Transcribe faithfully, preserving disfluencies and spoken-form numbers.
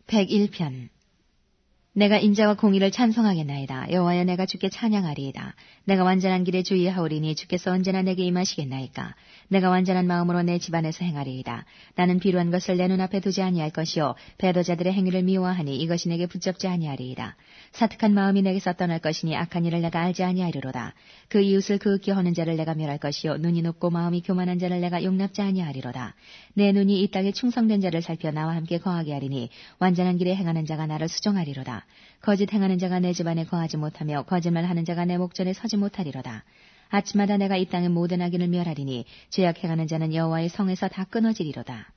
백일 편. 내가 인자와 공의를 찬송하겠나이다. 여호와여, 내가 주께 찬양하리이다. 내가 완전한 길에 주의하오리니 주께서 언제나 내게 임하시겠나이까. 내가 완전한 마음으로 내 집안에서 행하리이다. 나는 비루한 것을 내 눈앞에 두지 아니할 것이요 배도자들의 행위를 미워하니 이것이 내게 붙잡지 아니하리이다. 사특한 마음이 내게서 떠날 것이니 악한 일을 내가 알지 아니하리로다. 그 이웃을 그윽히 하는 자를 내가 멸할 것이요 눈이 높고 마음이 교만한 자를 내가 용납지 아니하리로다. 내 눈이 이 땅에 충성된 자를 살펴 나와 함께 거하게 하리니 완전한 길에 행하는 자가 나를 수종하리로다. 거짓 행하는 자가 내 집안에 거하지 못하며 거짓말하는 자가 내 목전에 서지 못하리로다. 아침마다 내가 이 땅의 모든 악인을 멸하리니 죄악 행하는 자는 여호와의 성에서 다 끊어지리로다.